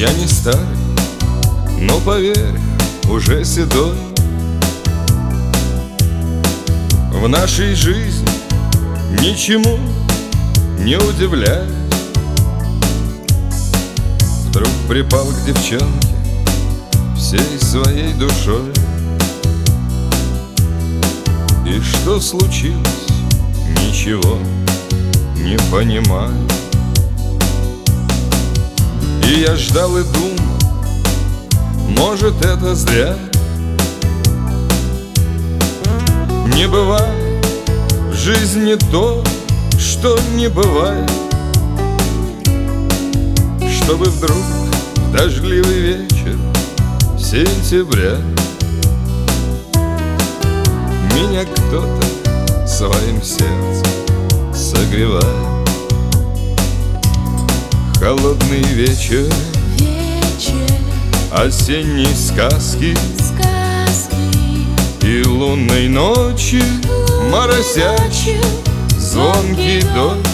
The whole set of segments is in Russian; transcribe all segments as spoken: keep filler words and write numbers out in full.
Я не старый, но поверь, уже седой. В нашей жизни ничему не удивляюсь. Вдруг припал к девчонке всей своей душой. И что случилось, ничего не понимаю. И я ждал и думал, может, это зря. Не бывает в жизни то, что не бывает, чтобы вдруг в дождливый вечер сентября меня кто-то своим сердцем согревает. Холодный вечер, вечер осенней сказки, сказки и лунной ночи моросящий звонкий дождь.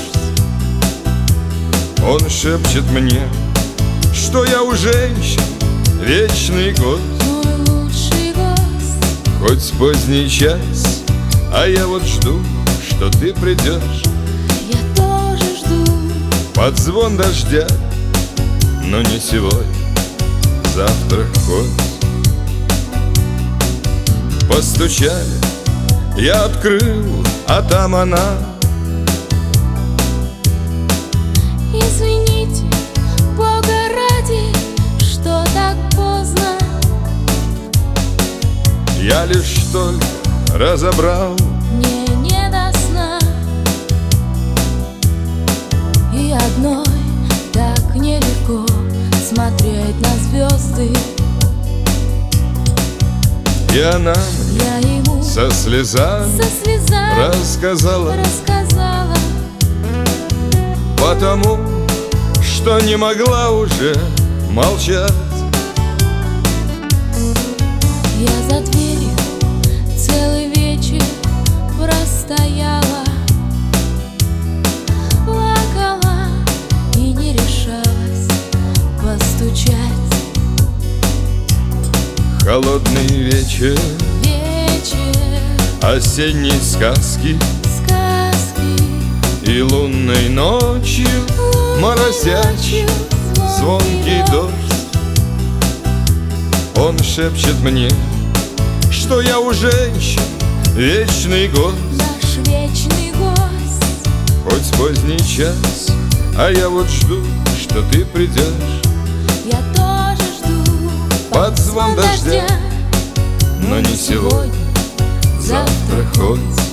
Он шепчет мне, что я у женщин вечный гость. Мой лучший гость. Хоть поздний час, а я вот жду, что ты придешь. Я тоже жду. Под звон дождя, но не сегодня, завтра хоть. Постучали, я открыл, а там она. Извините, Бога ради, что так поздно. Я лишь только разобрал. Мне не до сна. И одной так нелегко смотреть на звезды. И она мне Я ему со слезами со слезами рассказала, рассказала. потому что не могла уже молчать. Я за дверью целый вечер простояла, плакала и не решалась постучать. Холодный вечер, Вечер осенней сказки, сказки и лунной ночью моросящий звонкий дождь. Он шепчет мне, что я у женщин вечный гость. Наш вечный гость. Хоть поздний час, а я вот жду, что ты придешь. Я тоже жду Под звон дождя, но не сегодня, завтра хоть.